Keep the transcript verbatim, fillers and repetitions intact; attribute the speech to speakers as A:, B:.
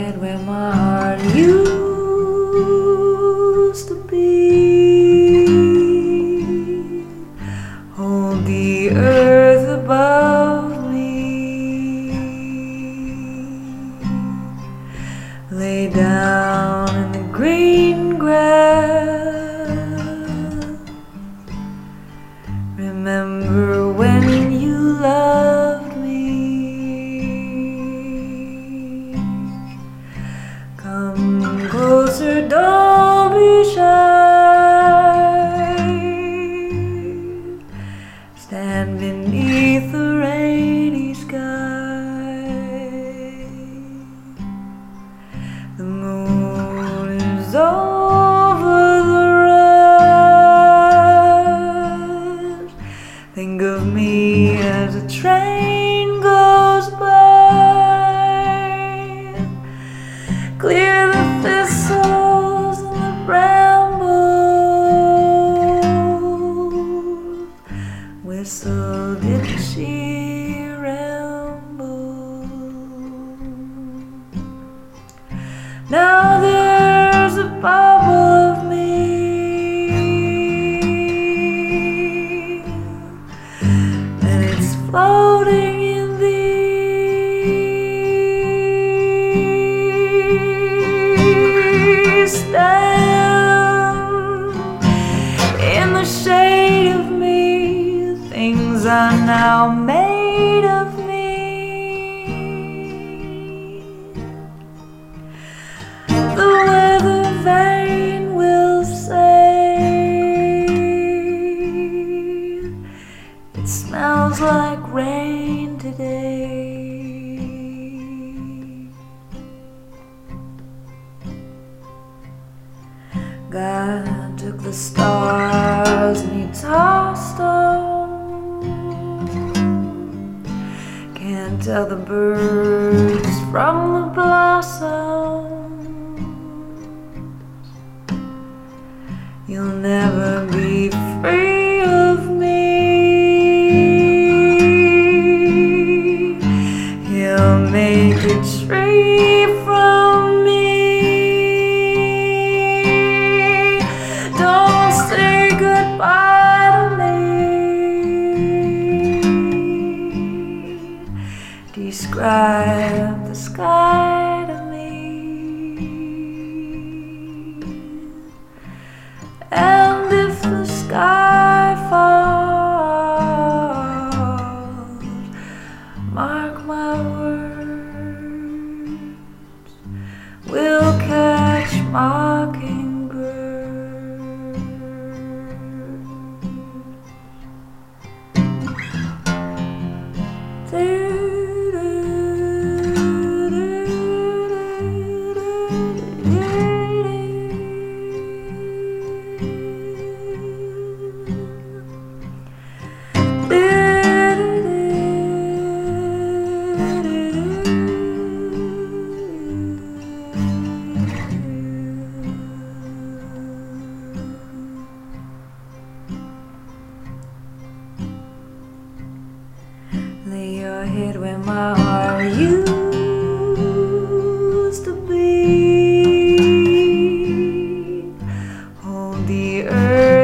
A: head where my heart used to be. Hold the earth above me. Lay down in the green grass. Remember when you loved me. Come closer, don't be shy. Stand beneath the rainy sky. The moon is over the rise. Think of me as a train goes by. Clear the thistles and the brambles. Whistle, did she ramble? Now there's a bubble of me, and it's floating in the east. Stand in the shade of me. Things are now made of me. The weather vane will say it smells like rain today. God took the stars and he tossed them. Can't tell the birds from the blossoms. You'll never be free of me. He'll make a tree from me. Don't say goodbye to me. Describe the sky to me. And if the sky falls, mark my words, we'll catch mockingbirds. Lay your head where my heart used to be. Hold the earth